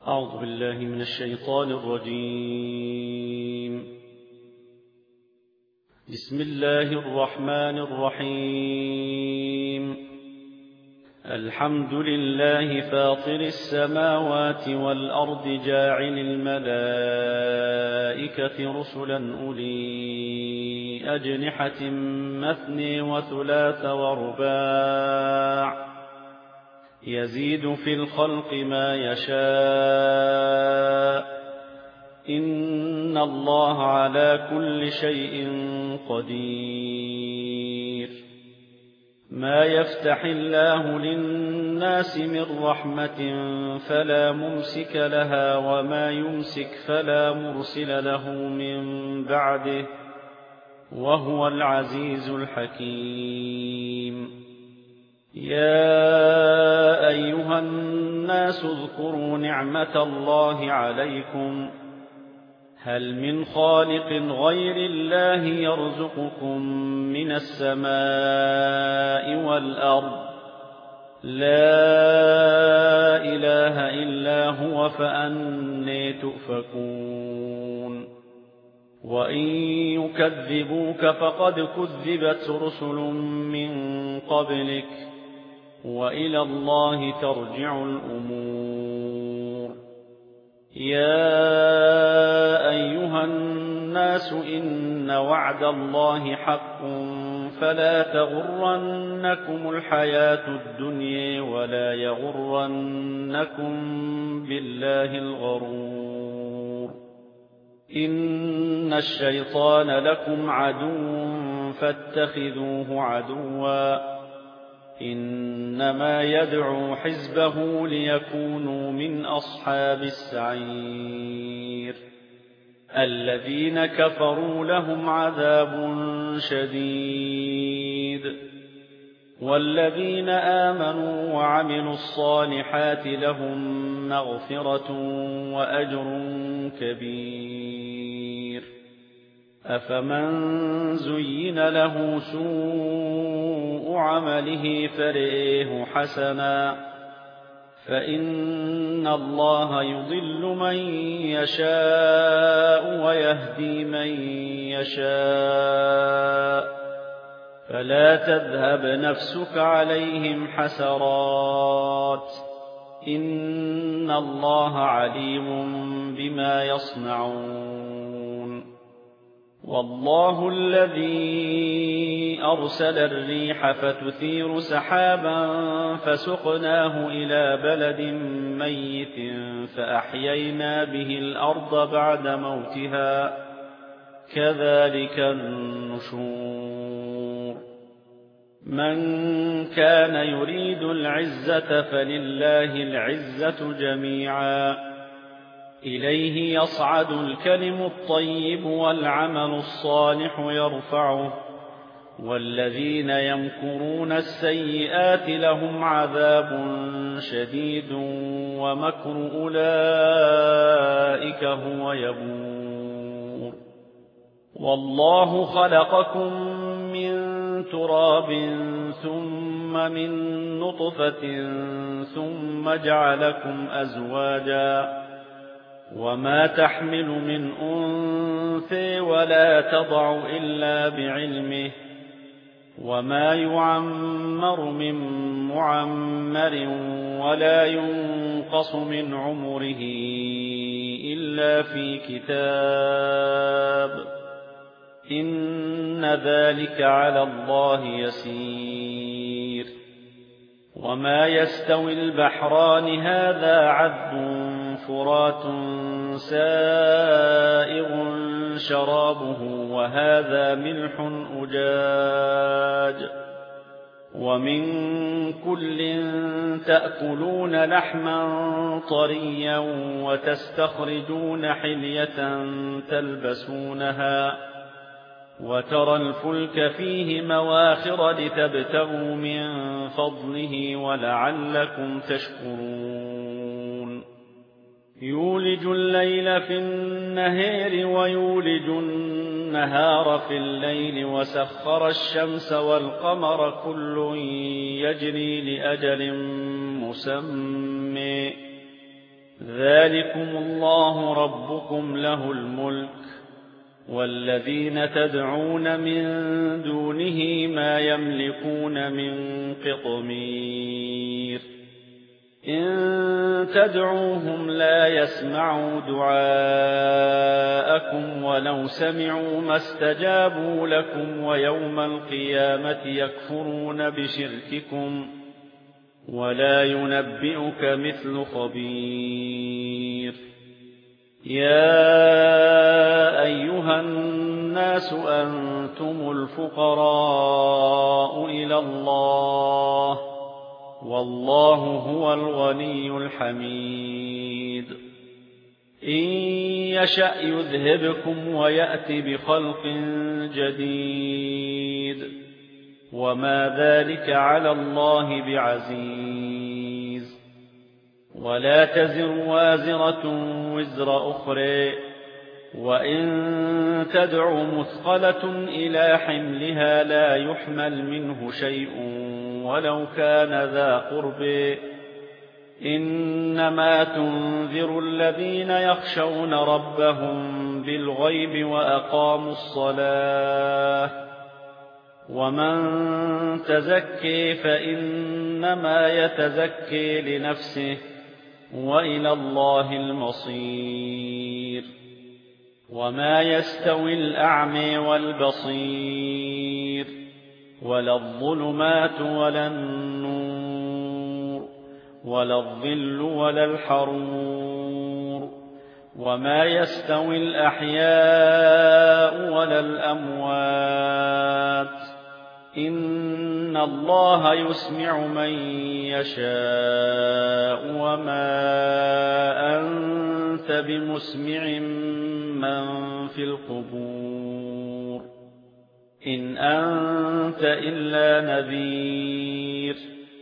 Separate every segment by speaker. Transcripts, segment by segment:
Speaker 1: أعوذ بالله من الشيطان الرجيم. بسم الله الرحمن الرحيم. الحمد لله فاطر السماوات والأرض جاعل الملائكة رسلا أولي أجنحة مثني وثلاث ورباع يزيد في الخلق ما يشاء إن الله على كل شيء قدير. ما يفتح الله للناس من رحمة فلا ممسك لها وما يمسك فلا مرسل له من بعده وهو العزيز الحكيم. يا أيها الناس اذكروا نعمة الله عليكم هل من خالق غير الله يرزقكم من السماء والأرض لا إله إلا هو فأنى تؤفكون. وإن يكذبوك فقد كذبت رسل من قبلك وإلى الله ترجع الأمور. يا أيها الناس إن وعد الله حق فلا تغرنكم الحياة الدنيا ولا يغرنكم بالله الغرور. إن الشيطان لكم عدو فاتخذوه عدوا إنما يدعو حزبه ليكونوا من أصحاب السعير. الذين كفروا لهم عذاب شديد والذين آمنوا وعملوا الصالحات لهم مغفرة وأجر كبير. أفمن زين له سوء عمله فرئه حسنا فإن الله يضل من يشاء ويهدي من يشاء فلا تذهب نفسك عليهم حسرات إن الله عليم بما يصنعون. والله الذي أرسل الريح فتثير سحابا فسقناه إلى بلد ميت فأحيينا به الأرض بعد موتها كذلك النشور. من كان يريد العزة فلله العزة جميعا إليه يصعد الكلم الطيب والعمل الصالح يرفعه والذين يمكرون السيئات لهم عذاب شديد ومكر أولئك هو يبور. والله خلقكم من تراب ثم من نطفة ثم جعلكم أزواجا وما تحمل من أنثى ولا تضع إلا بعلمه وما يعمر من معمر ولا ينقص من عمره إلا في كتاب إن ذلك على الله يسير. وما يستوي البحران هذا عذب فرات سائغ شرابه وهذا ملح أجاج ومن كل تأكلون لحما طريا وتستخرجون حلية تلبسونها وترى الفلك فيه مواخر لتبتغوا من فضله ولعلكم تشكرون. يولج الليل في النهار ويولج النهار في الليل وسخر الشمس والقمر كل يجري لأجل مسمى ذلكم الله ربكم له الملك والذين تدعون من دونه ما يملكون من قطمير إن تدعوهم لا يسمعوا دعاءكم ولو سمعوا ما استجابوا لكم ويوم القيامة يكفرون بشرككم ولا ينبئك مثل خبير يا أيها الناس أنتم الفقراء إلى الله والله هو الغني الحميد إن يشأ يذهبكم ويأت بخلق جديد وما ذلك على الله بعزيز ولا تزر وازرة وزر أخرى وإن تدع مثقلة إلى حملها لا يحمل منه شيء ولو كان ذا قرب إنما تنذر الذين يخشون ربهم بالغيب وأقاموا الصلاة ومن تزكي فإنما يتزكي لنفسه وإلى الله المصير وما يستوي الأعمى والبصير ولا الظلمات ولا النور ولا الظل ولا الحرور وما يستوي الأحياء ولا الأموات إن الله يسمع من يشاء وما أنت بمسمع من في القبور إن أنت إلا نذير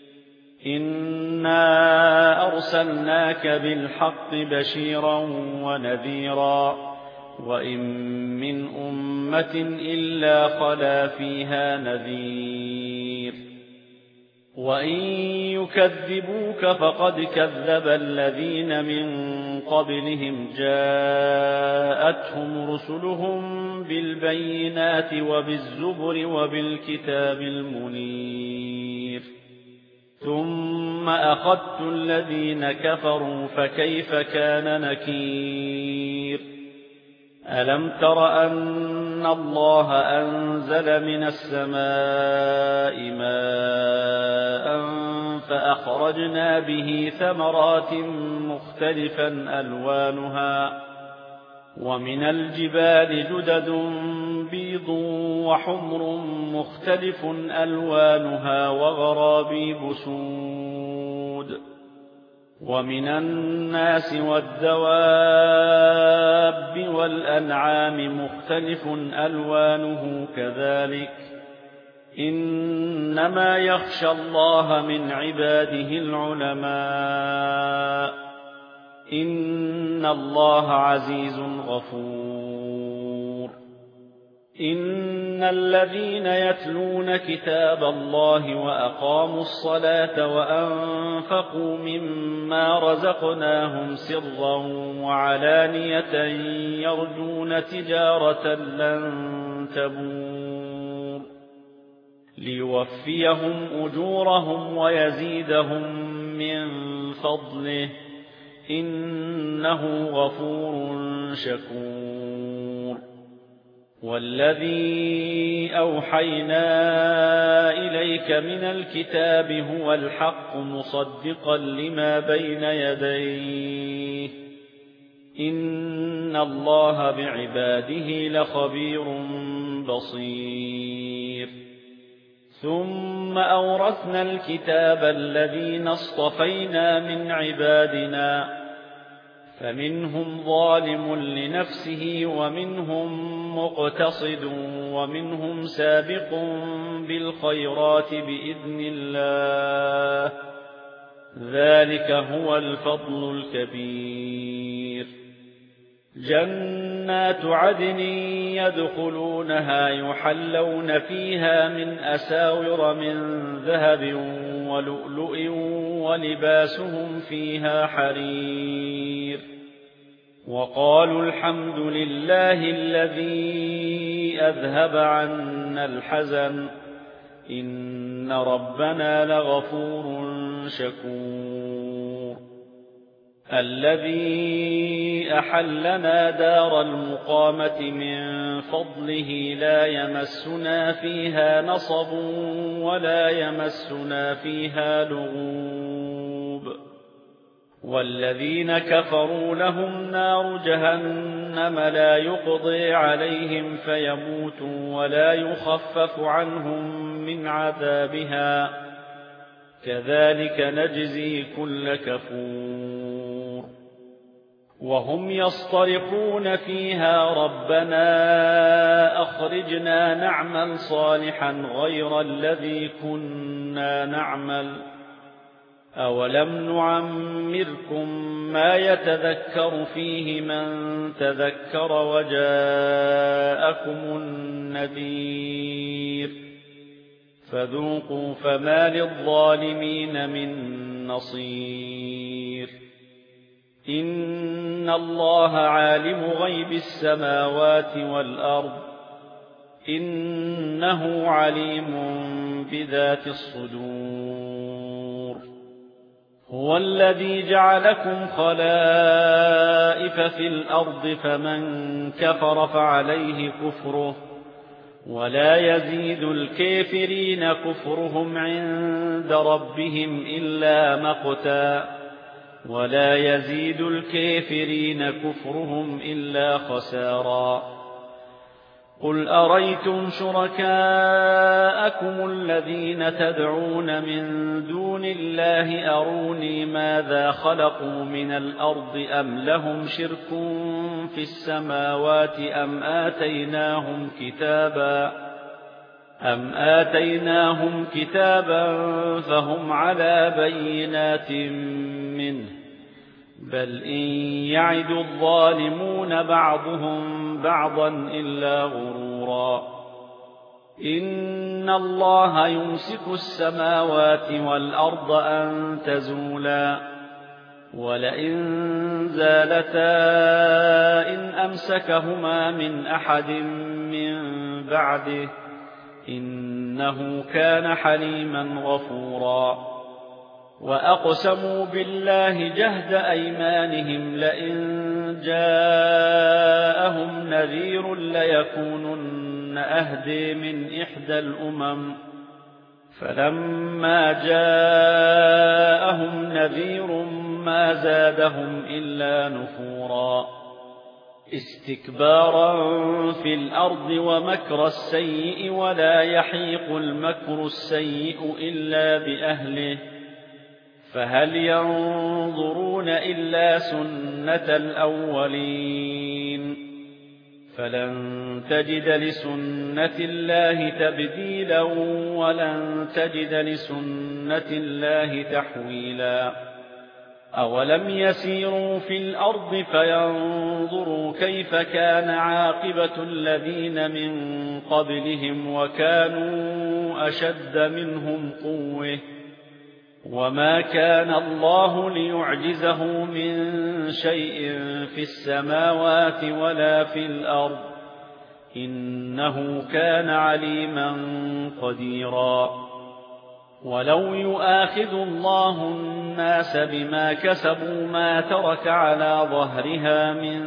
Speaker 1: إنا أرسلناك بالحق بشيرا ونذيرا وإن من أمة إلا خلا فيها نذير وإن يكذبوك فقد كذب الذين من قبلهم جاءتهم رسلهم بالبينات وبالزبر وبالكتاب المنير ثم أخذت الذين كفروا فكيف كان نكير ألم تر أن الله أنزل من السماء ماء فأخرجنا به ثمرات مختلفا ألوانها ومن الجبال جدد بيض وحمر مختلف ألوانها وغرابيب سود ومن الناس والدواب والأنعام مختلف ألوانه كذلك إنما يخشى الله من عباده العلماء إن الله عزيز غفور إن الذين يتلون كتاب الله وأقاموا الصلاة وأنفقوا مما رزقناهم سرا وعلانية يرجون تجارة لن تبور ليوفيهم أجورهم ويزيدهم من فضله إنه غفور شكور والذي أوحينا إليك من الكتاب هو الحق مصدقا لما بين يديه إن الله بعباده لخبير بصير ثم أورثنا الكتاب الذين اصطفينا من عبادنا فمنهم ظالم لنفسه ومنهم مقتصد ومنهم سابق بالخيرات بإذن الله ذلك هو الفضل الكبير جنات عدن يدخلونها يحلون فيها من أساور من ذهب ولؤلؤ ولباسهم فيها حرير وقالوا الحمد لله الذي أذهب عنا الحزن إن ربنا لغفور شكور الذي أحلنا دار المقامة من فضله لا يمسنا فيها نصب ولا يمسنا فيها لغوب والذين كفروا لهم نار جهنم لا يقضي عليهم فيموتوا ولا يخفف عنهم من عذابها كذلك نجزي كل كفور وهم يصطرخون فيها ربنا أخرجنا نعمل صالحا غير الذي كنا نعمل أولم نعمركم ما يتذكر فيه من تذكر وجاءكم النذير فذوقوا فما للظالمين من نصير إن الله عالم غيب السماوات والأرض إنه عليم بذات الصدور هو الذي جعلكم خلائف في الأرض فمن كفر فعليه كفره ولا يزيد الكافرين كفرهم عند ربهم إلا مقتا ولا يزيد الكافرين كفرهم إلا خسارا قل أريتم شركاءكم الذين تدعون من دون الله أروني ماذا خلقوا من الأرض أم لهم شرك في السماوات أم آتيناهم كتابا فهم على بينات منه بل إن يعد الظالمون بعضهم بعضا إلا غرورا إن الله يمسك السماوات والأرض أن تزولا ولئن زالتا إن أمسكهما من أحد من بعده إنه كان حليما غفورا وأقسموا بالله جهد أيمانهم لئن جاءهم نذير ليكونن أهدي من إحدى الأمم فلما جاءهم نذير ما زادهم إلا نفورا استكبارا في الأرض ومكر السيء ولا يحيق المكر السيء إلا بأهله فهل ينظرون إلا سنة الأولين فلن تجد لسنة الله تبديلا ولن تجد لسنة الله تحويلا أولم يسيروا في الأرض فينظروا كيف كان عاقبة الذين من قبلهم وكانوا أشد منهم قوة وما كان الله ليعجزه من شيء في السماوات ولا في الأرض إنه كان عليما قديرا ولو يؤاخذ الله الناس بما كسبوا ما ترك على ظهرها من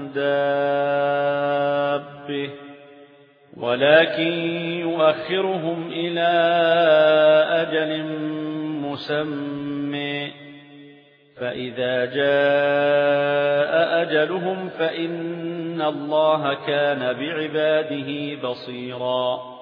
Speaker 1: دابة ولكن يؤخرهم إلى أجل مسمى فإذا جاء أجلهم فإن الله كان بعباده بصيرا